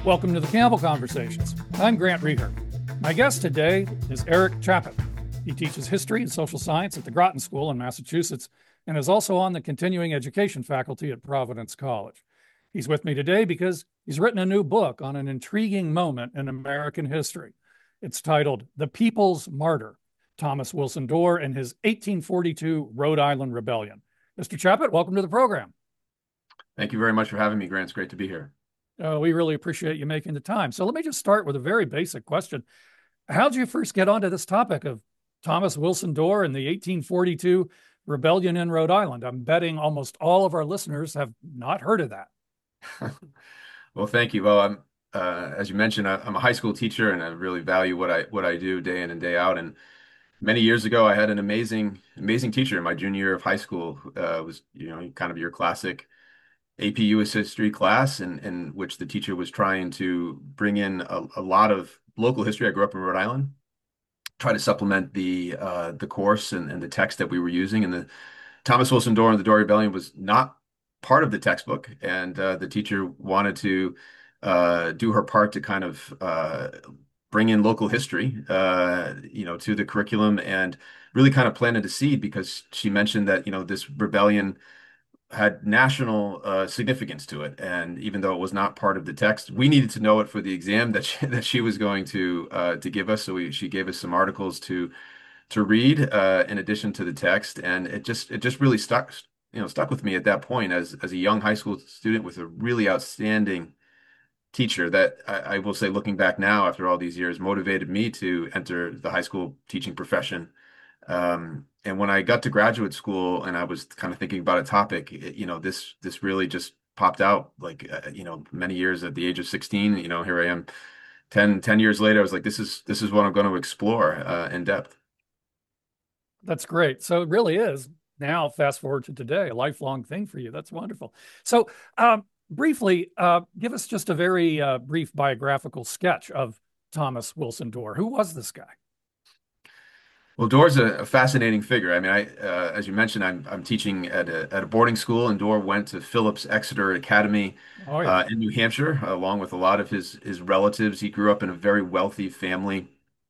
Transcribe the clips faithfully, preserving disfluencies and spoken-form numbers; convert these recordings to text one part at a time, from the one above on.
Welcome to the Campbell Conversations. I'm Grant Reher. My guest today is Eric Chaput. He teaches history and social science at the Groton School in Massachusetts and is also on the continuing education faculty at Providence College. He's with me today because he's written a new book on an intriguing moment in American history. It's titled The People's Martyr, Thomas Wilson Dorr and his eighteen forty-two Rhode Island Rebellion. Mister Chaput, welcome to the program. Thank you very much for having me, Grant. It's great to be here. Uh, we really appreciate you making the time. So let me just start with a very basic question. How did you first get onto this topic of Thomas Wilson Dorr and the eighteen forty-two rebellion in Rhode Island? I'm betting almost all of our listeners have not heard of that. Well, thank you. Well, I'm, uh, as you mentioned, I, I'm a high school teacher, and I really value what I what I do day in and day out. And many years ago, I had an amazing amazing teacher in my junior year of high school. Who, Uh, was you know kind of your classic A P U S history class, in, in which the teacher was trying to bring in a, a lot of local history. I grew up in Rhode Island, try to supplement the uh, the course and, and the text that we were using. And the Thomas Wilson Dorr and the Dorr Rebellion was not part of the textbook, and uh, the teacher wanted to uh, do her part to kind of uh, bring in local history, uh, you know, to the curriculum, and really kind of planted a seed because she mentioned that you know this rebellion had national uh, significance to it, and even though it was not part of the text, we needed to know it for the exam that she, that she was going to uh, to give us. So we, she gave us some articles to to read uh, in addition to the text, and it just it just really stuck you know stuck with me at that point as as a young high school student with a really outstanding teacher that I, I will say, looking back now after all these years, motivated me to enter the high school teaching profession. Um, and when I got to graduate school and I was kind of thinking about a topic, it, you know, this this really just popped out. Like, uh, you know, many years at the age of sixteen, you know, here I am ten ten years later. I was like, this is this is what I'm going to explore uh, in depth. That's great. So it really is now, fast forward to today, a lifelong thing for you. That's wonderful. So, um, briefly, uh, give us just a very uh, brief biographical sketch of Thomas Wilson Dorr. Who was this guy? Well, Dorr's a, a fascinating figure. I mean, I uh, as you mentioned, I'm I'm teaching at a at a boarding school, and Dorr went to Phillips Exeter Academy Oh, yeah. uh, in New Hampshire, along with a lot of his his relatives. He grew up in a very wealthy family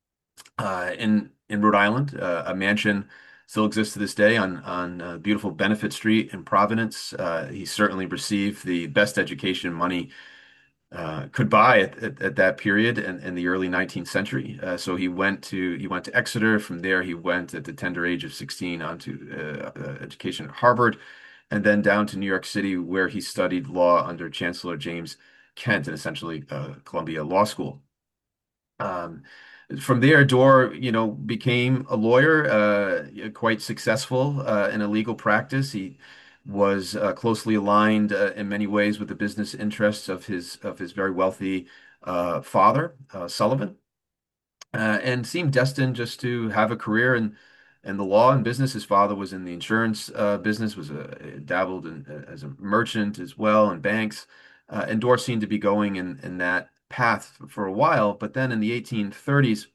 uh, in in Rhode Island. Uh, a mansion still exists to this day on on uh, beautiful Benefit Street in Providence. Uh, he certainly received the best education money uh, could buy at, at, at that period in, in the early nineteenth century. Uh, so he went to he went to Exeter. From there, he went at the tender age of sixteen on to uh, uh, education at Harvard, and then down to New York City, where he studied law under Chancellor James Kent and essentially uh, Columbia Law School. Um, from there, Dorr, you know, became a lawyer, uh, quite successful uh, in a legal practice. He was uh, closely aligned uh, in many ways with the business interests of his of his very wealthy uh, father, uh, Sullivan, uh, and seemed destined just to have a career in in the law and business. His father was in the insurance uh, business, was a dabbled in, uh, as a merchant as well in banks, uh, and Dorr seemed to be going in in that path for a while. But then in the eighteen thirties,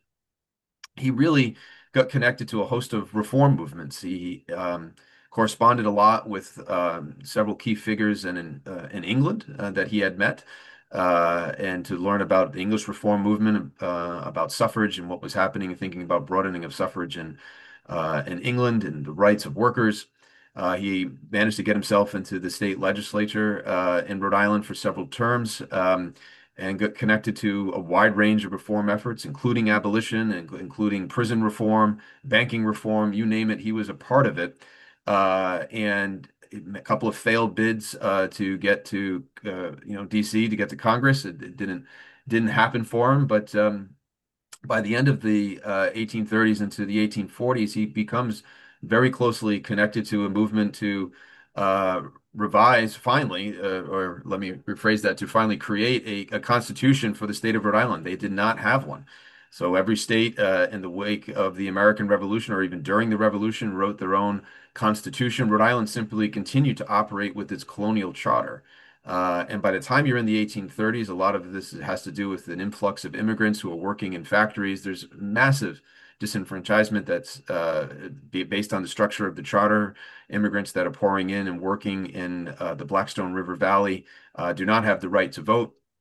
he really got connected to a host of reform movements. He um, corresponded a lot with um, several key figures in in, uh, in England uh, that he had met, uh, and to learn about the English reform movement, uh, about suffrage and what was happening, and thinking about broadening of suffrage in uh, in England and the rights of workers. Uh, he managed to get himself into the state legislature uh, in Rhode Island for several terms. Um, and got connected to a wide range of reform efforts, including abolition, and including prison reform, banking reform, you name it, he was a part of it. Uh, and a couple of failed bids uh, to get to uh, you know D C to get to Congress. It, it didn't didn't happen for him, but um, by the end of the uh, eighteen thirties into the eighteen forties, he becomes very closely connected to a movement to uh, revise, finally, uh, or let me rephrase that, to finally create a, a constitution for the state of Rhode Island. They did not have one. So every state uh, in the wake of the American Revolution, or even during the Revolution, wrote their own constitution. Rhode Island simply continued to operate with its colonial charter. Uh, and by the time you're in the eighteen thirties, a lot of this has to do with an influx of immigrants who are working in factories. There's massive disenfranchisement that's uh, based on the structure of the charter. Immigrants that are pouring in and working in uh, the Blackstone River Valley uh, do not have the right to vote.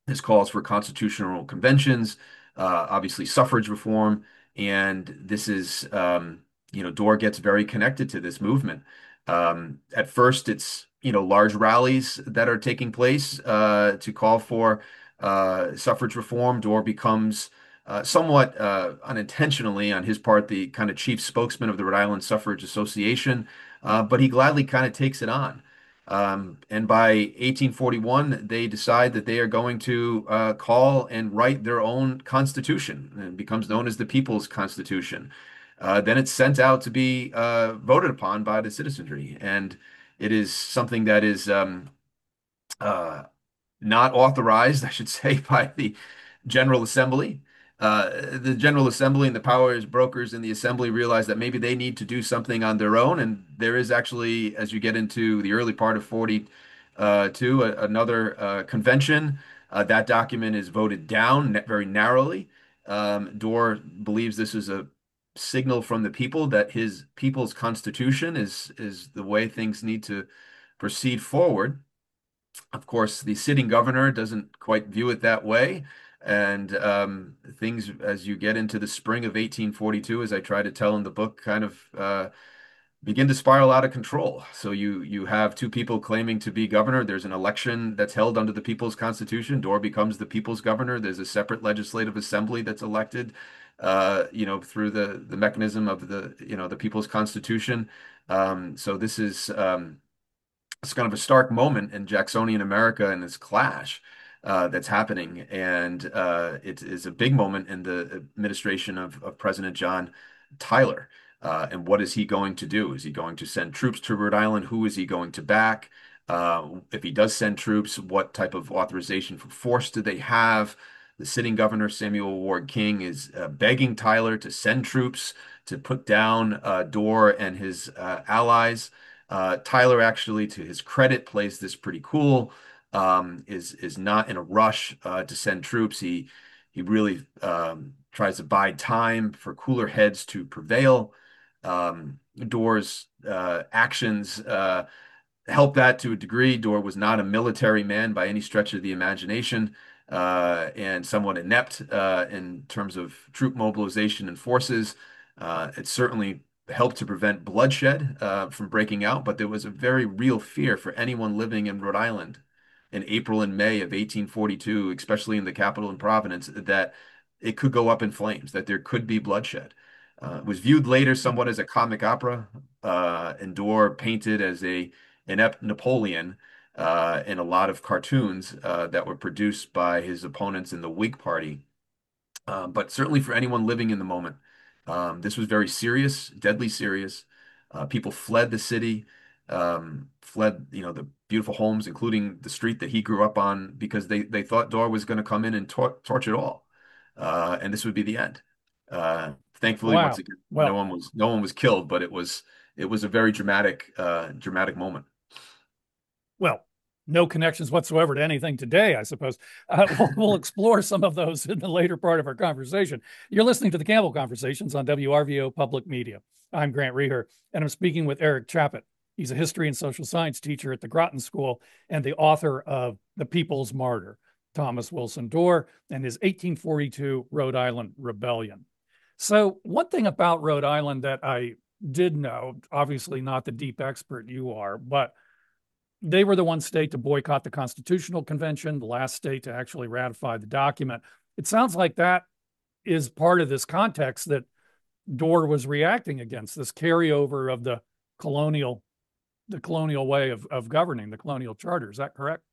This calls for constitutional conventions, uh, obviously suffrage reform, and this is, um, you know, Dorr gets very connected to this movement. Um, at first, it's, you know, large rallies that are taking place uh, to call for uh, suffrage reform. Dorr becomes uh, somewhat uh, unintentionally, on his part, the kind of chief spokesman of the Rhode Island Suffrage Association, uh, but he gladly kind of takes it on. Um, and by eighteen forty-one, they decide that they are going to uh, call and write their own constitution. And it becomes known as the People's Constitution. Uh, then it's sent out to be uh, voted upon by the citizenry. And it is something that is um, uh, not authorized, I should say, by the General Assembly. Uh, the General Assembly and the powers brokers in the Assembly realize that maybe they need to do something on their own. And there is actually, as you get into the early part of forty-two, a, another uh, convention. Uh, that document is voted down very narrowly. Um, Dorr believes this is a signal from the people that his people's constitution is is the way things need to proceed forward. Of course, the sitting governor doesn't quite view it that way. And um, things, as you get into the spring of eighteen forty-two, as I try to tell in the book, kind of uh, begin to spiral out of control. So you you have two people claiming to be governor. There's an election that's held under the People's Constitution. Dorr becomes the people's governor. There's a separate legislative assembly that's elected, uh, you know, through the the mechanism of the you know the People's Constitution. Um, so this is. Um, it's kind of a stark moment in Jacksonian America and this clash uh, that's happening. And uh, it is a big moment in the administration of, of President John Tyler. Uh, and what is he going to do? Is he going to send troops to Rhode Island? Who is he going to back? Uh, if he does send troops, what type of authorization for force do they have? The sitting governor, Samuel Ward King, is uh, begging Tyler to send troops to put down uh, Dorr and his uh, allies. Uh, Tyler actually, to his credit, plays this pretty cool. Um, is is not in a rush uh, to send troops. He he really um, tries to bide time for cooler heads to prevail. Um, Dorr's uh, actions uh, help that to a degree. Dorr was not a military man by any stretch of the imagination, uh, and somewhat inept uh, in terms of troop mobilization and forces. Uh, it certainly helped to prevent bloodshed uh, from breaking out, but there was a very real fear for anyone living in Rhode Island in April and May of eighteen forty-two, especially in the capital in Providence, that it could go up in flames, that there could be bloodshed. Uh, it was viewed later somewhat as a comic opera, uh, and Dorr painted as a inept Napoleon uh, in a lot of cartoons uh, that were produced by his opponents in the Whig Party. Um, but certainly for anyone living in the moment, um, this was very serious, deadly serious. Uh, people fled the city, um, fled, you know, the beautiful homes, including the street that he grew up on, because they they thought Dorr was going to come in and tor torch it all, uh, and this would be the end. Uh, thankfully, once Wow. again, no Well, one was no one was killed, but it was it was a very dramatic uh, dramatic moment. well, no connections whatsoever to anything today, I suppose. Uh, we'll, we'll explore some of those in the later part of our conversation. You're listening to the Campbell Conversations on W R V O Public Media. I'm Grant Reher, and I'm speaking with Eric Chappett. He's a history and social science teacher at the Groton School and the author of The People's Martyr, Thomas Wilson Dorr, and his eighteen forty-two Rhode Island Rebellion. So, one thing about Rhode Island that I did know, obviously not the deep expert you are, but they were the one state to boycott the Constitutional Convention, the last state to actually ratify the document. It sounds like that is part of this context that Dorr was reacting against, this carryover of the colonial, the colonial way of, of governing, the colonial charter. Is that correct?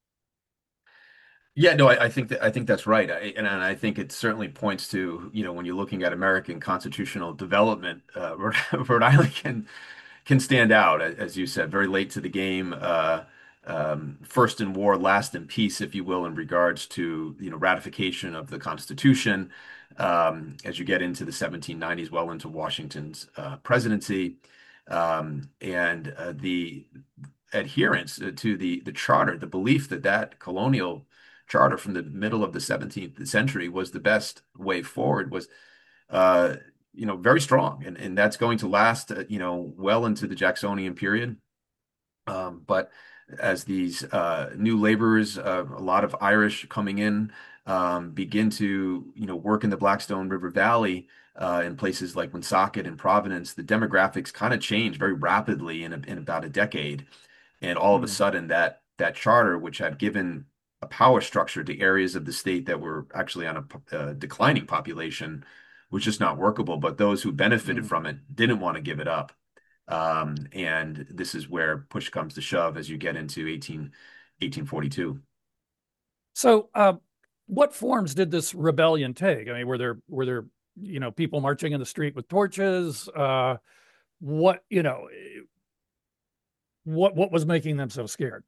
Yeah, no, I, I think that I think that's right, I, and, and I think it certainly points to, you know, when you're looking at American constitutional development, uh, Rhode, Rhode Island can can stand out, as you said, very late to the game, uh, um, first in war, last in peace, if you will, in regards to, you know, ratification of the Constitution. Um, as you get into the seventeen nineties, well into Washington's uh, presidency, um, and uh, the adherence to the the charter, the belief that that colonial charter from the middle of the seventeenth century was the best way forward was uh, you know, very strong, and and that's going to last, uh, you know, well into the Jacksonian period. Um, but as these uh, new laborers, uh, a lot of Irish coming in, um, begin to, you know, work in the Blackstone River Valley uh, in places like Woonsocket and Providence. The demographics kind of change very rapidly in, a, in about a decade. And all of a Hmm. sudden, that that charter, which had given a power structure to areas of the state that were actually on a uh, declining population, was just not workable. But those who benefited Hmm. from it didn't want to give it up. Um, and this is where push comes to shove as you get into eighteen, eighteen forty-two. So, uh, what forms did this rebellion take? I mean, were there were there you know people marching in the street with torches? Uh, what you know what what was making them so scared?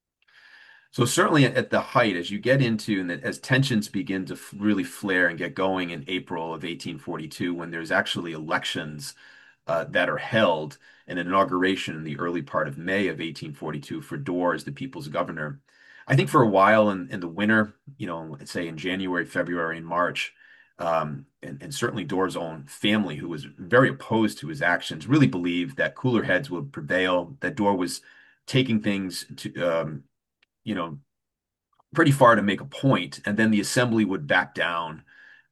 So certainly at the height, as you get into and as tensions begin to really flare and get going in April of eighteen forty-two, when there's actually elections uh, that are held, and an inauguration in the early part of May of eighteen forty-two for Dorr as the people's governor. I think for a while in, in the winter, you know, let's say in January, February, and March, um, and, and certainly Dorr's own family, who was very opposed to his actions, really believed that cooler heads would prevail, that Dorr was taking things to, um, you know, pretty far to make a point, and then the assembly would back down,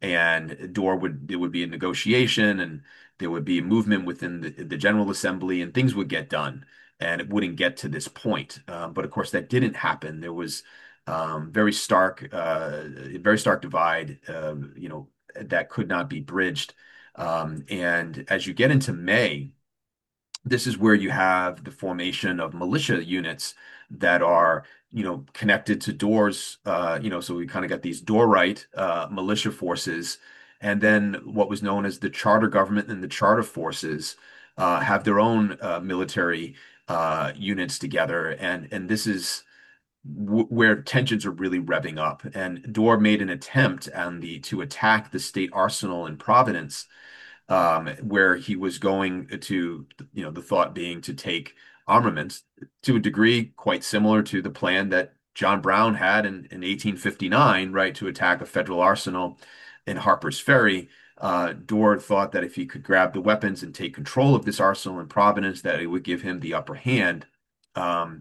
and Dorr would there would be a negotiation, and there would be a movement within the, the General Assembly, and things would get done, and it wouldn't get to this point. Um, but of course, that didn't happen. There was um, very stark, uh, very stark divide, uh, you know, that could not be bridged. Um, and as you get into May, this is where you have the formation of militia units that are, you know, connected to Dorr's, uh, you know, so we kind of got these Dorrite uh, militia forces, and then what was known as the Charter Government and the Charter Forces uh, have their own uh, military uh, units together, and and this is w where tensions are really revving up. And Dorr made an attempt on the to attack the state arsenal in Providence, um, where he was going to, you know, the thought being to take armaments to a degree quite similar to the plan that John Brown had in, in eighteen fifty-nine, right, to attack a federal arsenal in Harper's Ferry. Uh, Dorr thought that if he could grab the weapons and take control of this arsenal in Providence, that it would give him the upper hand. Um,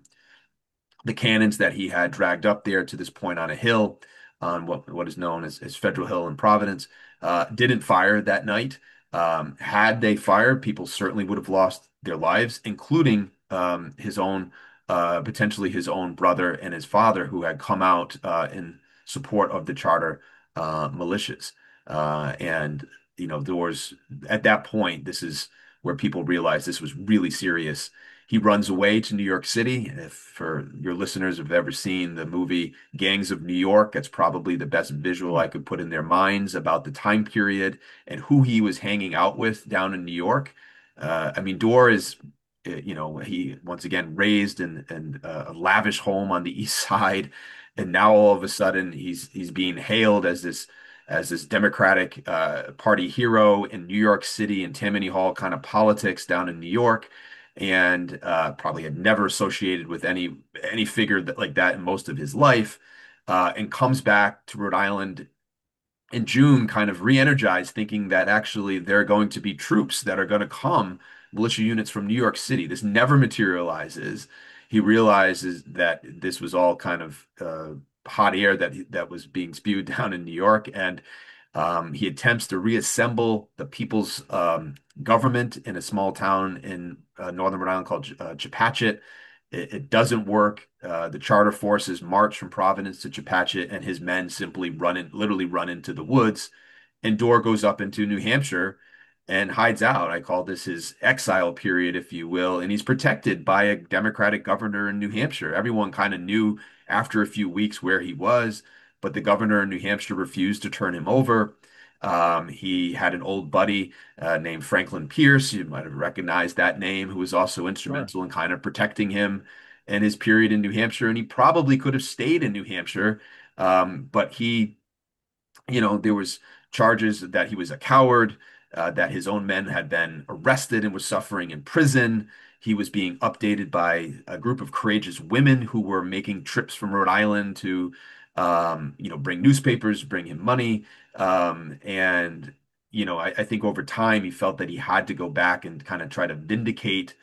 the cannons that he had dragged up there to this point on a hill on what, what is known as, as Federal Hill in Providence uh, didn't fire that night. Um, had they fired, people certainly would have lost their lives, including um, his own, uh, potentially his own brother and his father, who had come out uh, in support of the charter uh, militias. Uh, and, you know, there was, at that point, this is where people realized this was really serious. He runs away to New York City. If for your listeners have ever seen the movie Gangs of New York, that's probably the best visual I could put in their minds about the time period and who he was hanging out with down in New York. Uh, I mean, Dorr is, uh, you know, he once again raised in, in a lavish home on the East Side, and now all of a sudden he's he's being hailed as this as this Democratic uh, Party hero in New York City and Tammany Hall kind of politics down in New York, and uh, probably had never associated with any any figure that like that in most of his life, uh, and comes back to Rhode Island in June, kind of re-energized, thinking that actually there are going to be troops that are going to come, militia units from New York City. This never materializes. He realizes that this was all kind of uh, hot air that that was being spewed down in New York, and um, he attempts to reassemble the people's um, government in a small town in uh, northern Rhode Island called uh, Chepachet. It, it doesn't work. Uh, the charter forces march from Providence to Chepachet, and his men simply run in, literally run into the woods. And Dorr goes up into New Hampshire and hides out. I call this his exile period, if you will. And he's protected by a Democratic governor in New Hampshire. Everyone kind of knew after a few weeks where he was, but the governor in New Hampshire refused to turn him over. Um, he had an old buddy uh, named Franklin Pierce. You might have recognized that name, who was also Sure. instrumental in kind of protecting him in his period in New Hampshire. And he probably could have stayed in New Hampshire, um, but he, you know, there was charges that he was a coward, uh, that his own men had been arrested and was suffering in prison. He was being updated by a group of courageous women who were making trips from Rhode Island to, um, you know, bring newspapers, bring him money. Um, and, you know, I, I think over time he felt that he had to go back and kind of try to vindicate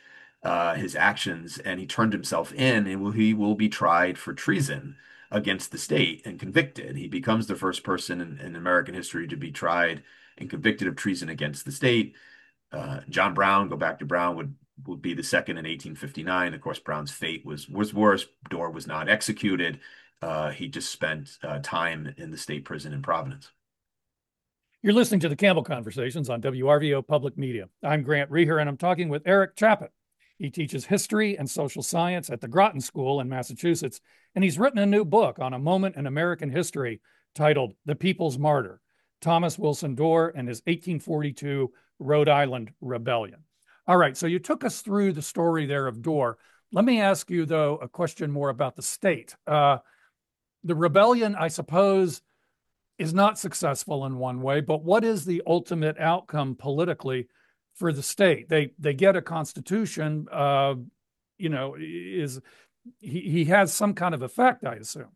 uh, his actions, and he turned himself in, and will, he will be tried for treason against the state and convicted. He becomes the first person in, in American history to be tried and convicted of treason against the state. Uh, John Brown, go back to Brown, would would be the second in eighteen fifty-nine. Of course, Brown's fate was was worse. Dorr was not executed. Uh, he just spent uh, time in the state prison in Providence. You're listening to the Campbell Conversations on W R V O Public Media. I'm Grant Reher, and I'm talking with Eric Chaput. He teaches history and social science at the Groton School in Massachusetts, and he's written a new book on a moment in American history titled The People's Martyr, Thomas Wilson Dorr and his eighteen forty-two Rhode Island Rebellion. All right, so you took us through the story there of Dorr. Let me ask you, though, a question more about the state. Uh, the rebellion, I suppose, is not successful in one way, but what is the ultimate outcome politically for the state? They they get a constitution. Uh, you know, is he, he has some kind of effect, I assume.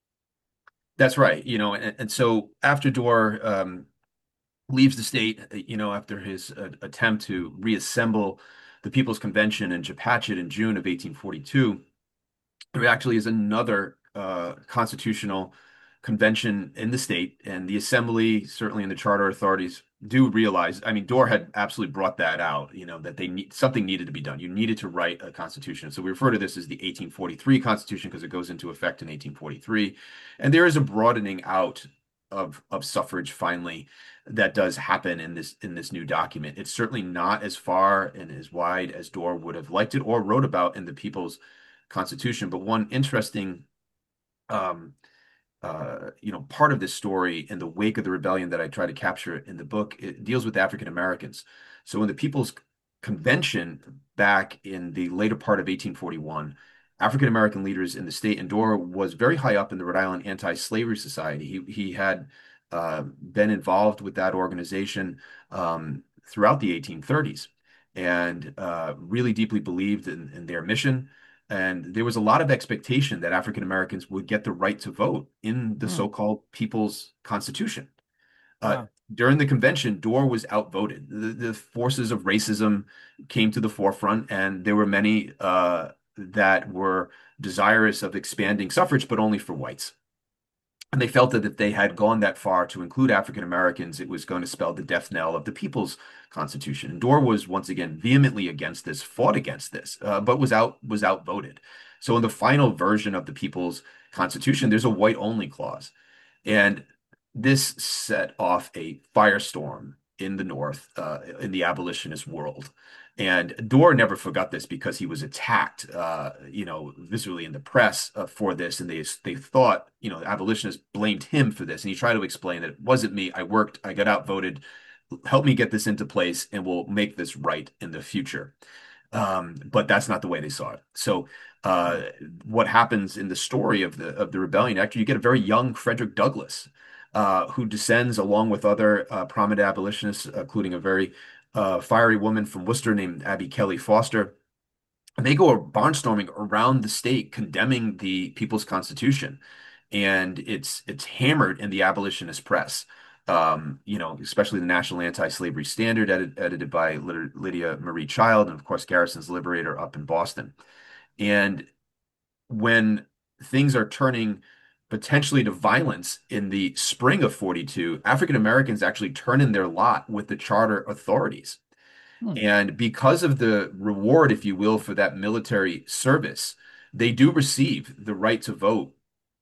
That's right. You know, and, and so after Dorr um, leaves the state, you know, after his uh, attempt to reassemble the People's Convention in Chepachet in June of eighteen forty-two, there actually is another uh, constitutional convention in the state, and the assembly, certainly in the charter authorities, do realize. I mean, Dorr had absolutely brought that out, you know, that they need something needed to be done. You needed to write a constitution. So we refer to this as the eighteen forty-three Constitution because it goes into effect in eighteen forty-three, and there is a broadening out of of suffrage finally that does happen in this in this new document. It's certainly not as far and as wide as Dorr would have liked it or wrote about in the People's Constitution. But one interesting, um, uh, you know, part of this story in the wake of the rebellion that I try to capture in the book, it deals with African Americans. So in the People's Convention back in the later part of eighteen forty-one, African American leaders in the state, and Dorr was very high up in the Rhode Island Anti-Slavery Society. He he had uh, been involved with that organization um, throughout the eighteen thirties and uh, really deeply believed in, in their mission. And there was a lot of expectation that African Americans would get the right to vote in the Hmm. so-called People's Constitution. Uh, Wow. during the convention, Dorr was outvoted. The, the forces of racism came to the forefront, and there were many uh, that were desirous of expanding suffrage, but only for whites. And they felt that if they had gone that far to include African Americans, it was going to spell the death knell of the People's Constitution. And Dorr was once again vehemently against this, fought against this, uh, but was out was outvoted. So in the final version of the People's Constitution, there's a white only clause. And this set off a firestorm in the North, uh, in the abolitionist world. And Dorr never forgot this because he was attacked, uh, you know, viscerally in the press uh, for this. And they they thought, you know, abolitionists blamed him for this. And he tried to explain that it wasn't me. I worked, I got outvoted. Help me get this into place, and we'll make this right in the future. Um, but that's not the way they saw it. So uh, what happens in the story of the of the rebellion? Actually, you get a very young Frederick Douglass uh, who descends along with other uh, prominent abolitionists, including a very uh, fiery woman from Worcester named Abby Kelly Foster. And they go barnstorming around the state condemning the People's Constitution, and it's it's hammered in the abolitionist press. Um, you know, especially the National Anti-Slavery Standard, edit, edited by Lydia Marie Child, and of course Garrison's Liberator up in Boston. And when things are turning potentially to violence in the spring of forty-two, African Americans actually turn in their lot with the charter authorities. Hmm. And because of the reward, if you will, for that military service, they do receive the right to vote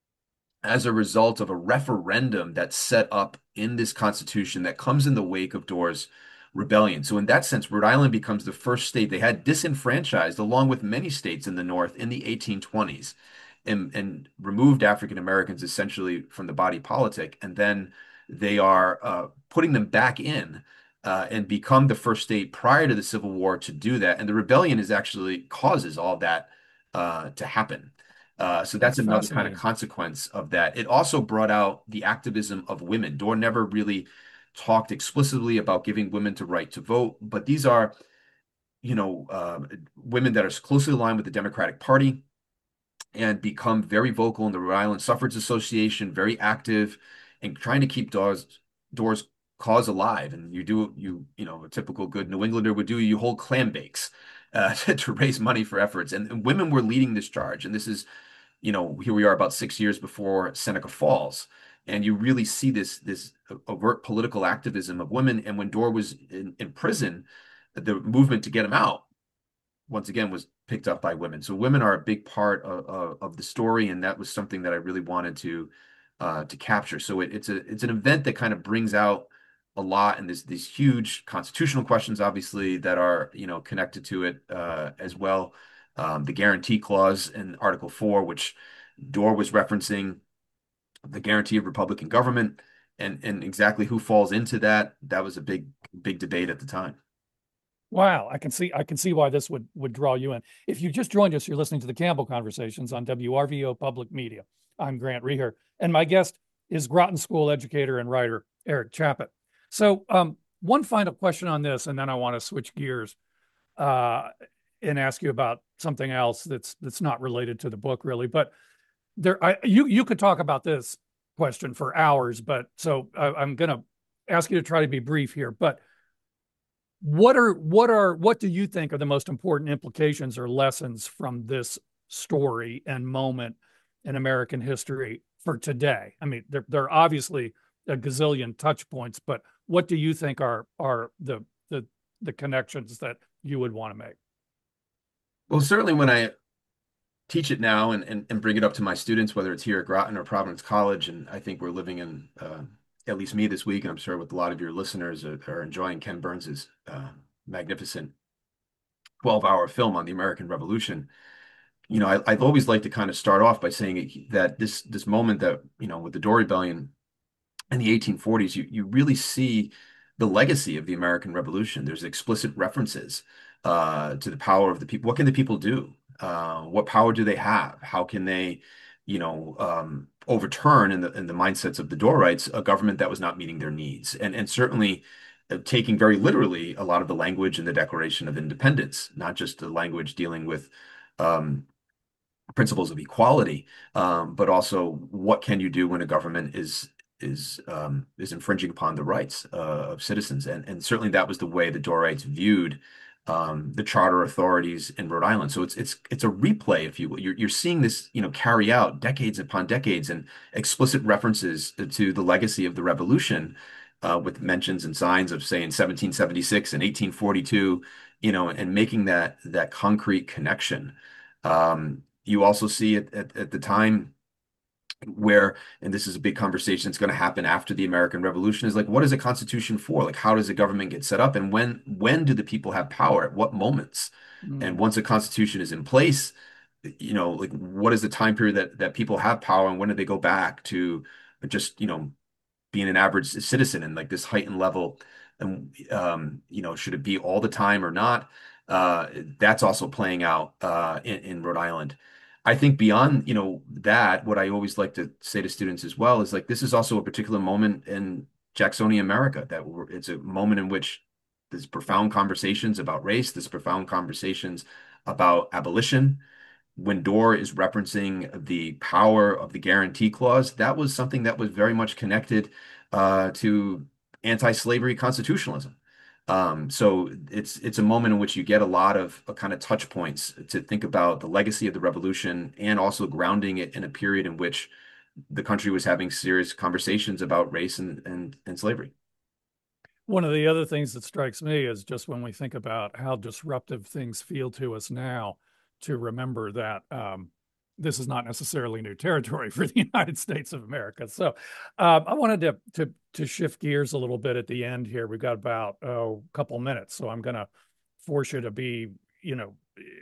as a result of a referendum that's set up in this Constitution that comes in the wake of Dorr's rebellion. So, in that sense, Rhode Island becomes the first state they had disenfranchised, along with many states in the North, in the eighteen twenties, and, and removed African Americans essentially from the body politic. And then they are uh, putting them back in. Uh, and become the first state prior to the Civil War to do that. And the rebellion is actually causes all that uh, to happen. Uh, so that's That's another kind of fascinating. consequence of that. It also brought out the activism of women. Dorr never really talked explicitly about giving women the right to vote, but these are, you know, uh, women that are closely aligned with the Democratic Party and become very vocal in the Rhode Island Suffrage Association, very active and trying to keep Dorr's, Dorr's cause alive. And you do, you, you know, a typical good New Englander would do, you hold clam bakes uh, to, to raise money for efforts. And, and women were leading this charge. And this is, you know, here we are about six years before Seneca Falls. And you really see this this overt political activism of women. And when Dorr was in, in prison, the movement to get him out, once again, was picked up by women. So women are a big part of, of, of the story, and that was something that I really wanted to uh, to capture. So it, it's a it's an event that kind of brings out a lot, and there's these huge constitutional questions, obviously, that are you know connected to it uh, as well. Um, the guarantee clause in Article Four, which Dorr was referencing, the guarantee of Republican government, and and exactly who falls into that. That was a big big debate at the time. Wow, I can see I can see why this would would draw you in. If you just joined us, you're listening to the Campbell Conversations on W R V O Public Media. I'm Grant Reher, and my guest is Groton School educator and writer Eric Chappett. So, um, one final question on this, and then I want to switch gears uh, and ask you about something else that's that's not related to the book, really. But there, I, you you could talk about this question for hours, but so I, I'm going to ask you to try to be brief here. But what are what are what do you think are the most important implications or lessons from this story and moment in American history for today? I mean, there there are obviously a gazillion touch points, but what do you think are are the the the connections that you would want to make? Well, certainly when I teach it now and, and, and bring it up to my students, whether it's here at Groton or Providence College, and I think we're living in, uh, at least me this week, and I'm sure with a lot of your listeners are, are enjoying Ken Burns's uh, magnificent twelve hour film on the American Revolution. You know, I, I've always liked to kind of start off by saying that this this moment that, you know, with the Dorr Rebellion in the eighteen forties, you, you really see the legacy of the American Revolution. There's explicit references uh, to the power of the people. What can the people do? Uh, what power do they have? How can they, you know, um, overturn in the in the mindsets of the Dorrites a government that was not meeting their needs? And and certainly uh, taking very literally a lot of the language in the Declaration of Independence, not just the language dealing with um, principles of equality, um, but also what can you do when a government is is um, is infringing upon the rights uh, of citizens, and and certainly that was the way the Dorrites viewed um, the charter authorities in Rhode Island. So it's it's it's a replay, if you will. You're you're seeing this, you know, carry out decades upon decades, and explicit references to the legacy of the Revolution, uh, with mentions and signs of, say, in seventeen seventy-six and eighteen forty-two, you know, and making that that concrete connection. Um, you also see it at, at the time where, and this is a big conversation that's going to happen after the American Revolution, is like, what is a constitution for? Like, how does a government get set up? And when when do the people have power? At what moments? And Mm. once a constitution is in place, you know, like what is the time period that that people have power, and when do they go back to just, you know, being an average citizen and like this heightened level? And um, you know, should it be all the time or not? Uh, that's also playing out uh, in, in Rhode Island. I think beyond, you know, that, what I always like to say to students as well is like this is also a particular moment in Jacksonian America, that we're, it's a moment in which there's profound conversations about race, there's profound conversations about abolition. When Dorr is referencing the power of the guarantee clause, that was something that was very much connected uh, to anti-slavery constitutionalism. Um, so it's it's a moment in which you get a lot of uh, kind of touch points to think about the legacy of the revolution, and also grounding it in a period in which the country was having serious conversations about race and, and, and slavery. One of the other things that strikes me is just when we think about how disruptive things feel to us now, to remember that um, this is not necessarily new territory for the United States of America. So um, I wanted to, to to shift gears a little bit at the end here. We've got about oh, a couple minutes, so I'm going to force you to be, you know,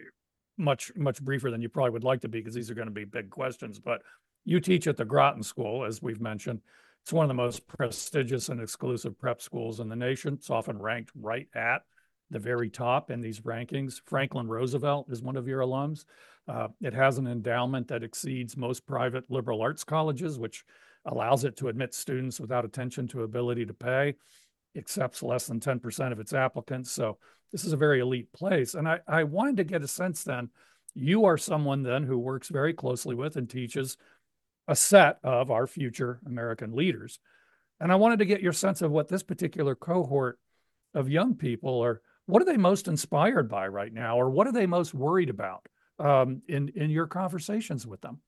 much much briefer than you probably would like to be, because these are going to be big questions. But you teach at the Groton School, as we've mentioned. It's one of the most prestigious and exclusive prep schools in the nation. It's often ranked right at the very top in these rankings. Franklin Roosevelt is one of your alums. Uh, it has an endowment that exceeds most private liberal arts colleges, which allows it to admit students without attention to ability to pay, accepts less than ten percent of its applicants. So this is a very elite place. And I, I wanted to get a sense then, you are someone then who works very closely with and teaches a set of our future American leaders. And I wanted to get your sense of what this particular cohort of young people are what are they most inspired by right now, or what are they most worried about um, in in your conversations with them?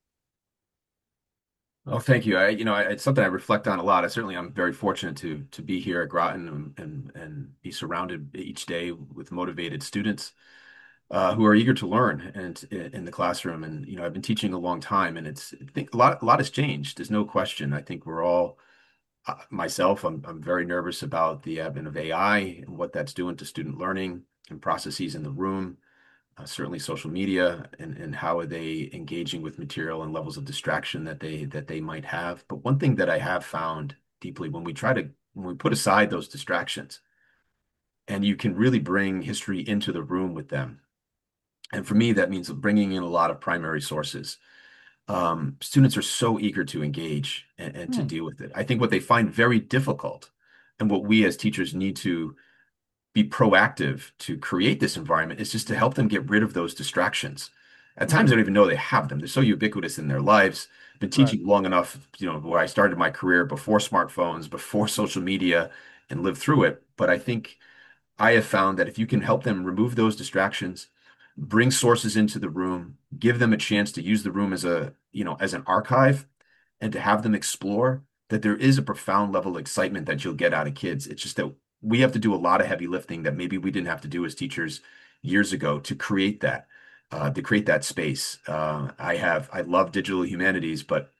Oh, thank you. I, you know, I, it's something I reflect on a lot. I certainly, I'm very fortunate to to be here at Groton and and, and be surrounded each day with motivated students uh, who are eager to learn and in the classroom. And you know, I've been teaching a long time, and it's I think a lot a lot has changed. There's no question. I think we're all uh, myself. I'm I'm very nervous about the advent of A I and what that's doing to student learning and processes in the room. Uh, certainly social media and, and how are they engaging with material and levels of distraction that they that they might have. But one thing that I have found deeply when we try to when we put aside those distractions and you can really bring history into the room with them. And for me, that means bringing in a lot of primary sources. Um, students are so eager to engage and, and to Hmm. deal with it. I think what they find very difficult and what we as teachers need to be proactive to create this environment is just to help them get rid of those distractions. At times, Hmm. they don't even know they have them. They're so ubiquitous in their lives. I've been Right. teaching long enough, you know, where I started my career before smartphones, before social media, and lived through it. But I think I have found that if you can help them remove those distractions, bring sources into the room, give them a chance to use the room as a, you know, as an archive and to have them explore, that there is a profound level of excitement that you'll get out of kids. It's just that we have to do a lot of heavy lifting that maybe we didn't have to do as teachers years ago to create that, uh, to create that space. Uh, I have, I love digital humanities, but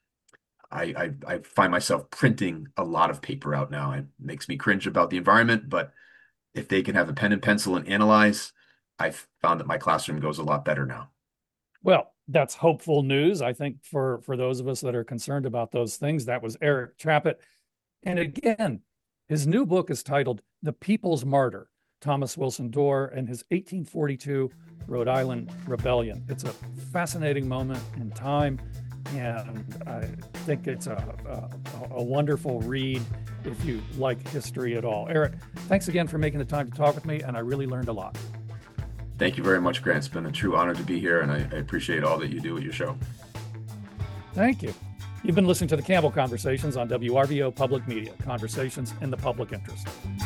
I, I, I find myself printing a lot of paper out now. It makes me cringe about the environment, but if they can have a pen and pencil and analyze, I've found that my classroom goes a lot better now. Well, that's hopeful news. I think for for those of us that are concerned about those things, that was Eric Chappett. And again, his new book is titled The People's Martyr, Thomas Wilson Dorr and his eighteen forty-two Rhode Island Rebellion. It's a fascinating moment in time, and I think it's a, a, a wonderful read if you like history at all. Eric, thanks again for making the time to talk with me, and I really learned a lot. Thank you very much, Grant. It's been a true honor to be here, and I, I appreciate all that you do with your show. Thank you. You've been listening to the Campbell Conversations on W R V O Public Media, conversations in the public interest.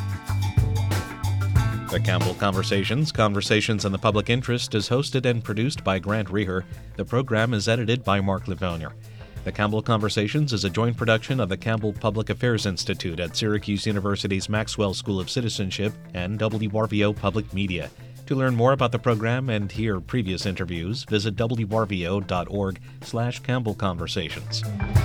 The Campbell Conversations, Conversations in the Public Interest, is hosted and produced by Grant Reher. The program is edited by Mark Livonier. The Campbell Conversations is a joint production of the Campbell Public Affairs Institute at Syracuse University's Maxwell School of Citizenship and W R V O Public Media. To learn more about the program and hear previous interviews, visit W R V O dot org slash Campbell Conversations.